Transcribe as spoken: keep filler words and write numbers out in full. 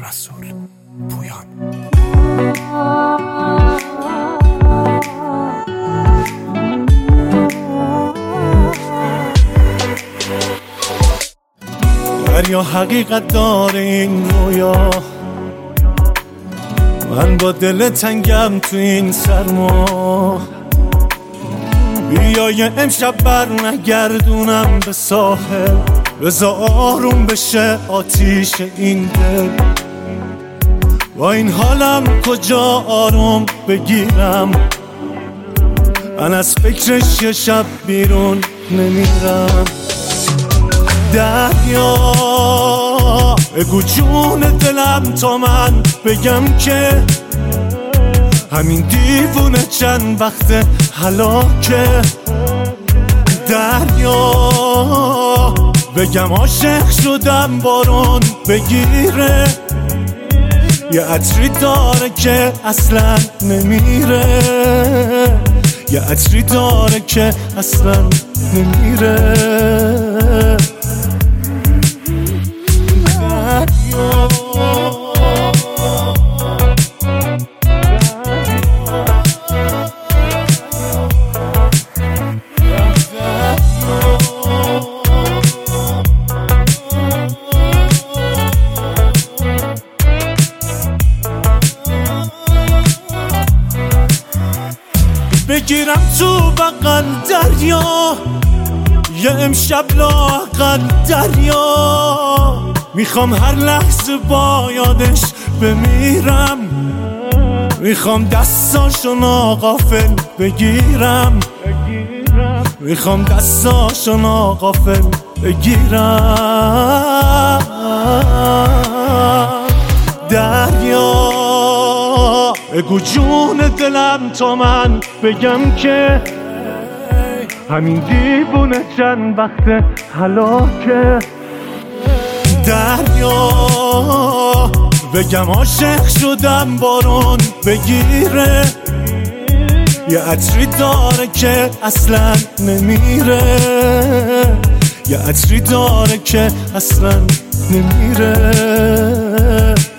رسول پویان. دریا حقیقت داره این رویا، من با دل تنگم تو این سرما. بیا یه امشب بر نگردونم به ساحل، بذار آروم بشه آتیش این دل. با این حالم کجا آروم بگیرم، من از فکرش یه شب بیرون نمیرم. دریا بگو جون دلم تا من بگم که همین دیوونه چند وقت هلاکه. دریا بگم عاشق شدم بارون بگیره، یه عطری داره که اصلا نمیره، یه عطری داره که اصلا نمیره. بگیرم تو بغل دریا، یه امشب لااقل دریا. میخوام هر لحظه با یادش بمیرم، میخوام دستاشو ناغافل بگیرم، میخوام دستاشو ناغافل بگیرم. دریا بگو جون دلم تا من بگم که همین دیوونه چند وقت هلاکه. دریا بگم عاشق شدم بارون بگیره، یه عطری داره که اصلا نمیره، یه عطری داره که اصلا نمیره.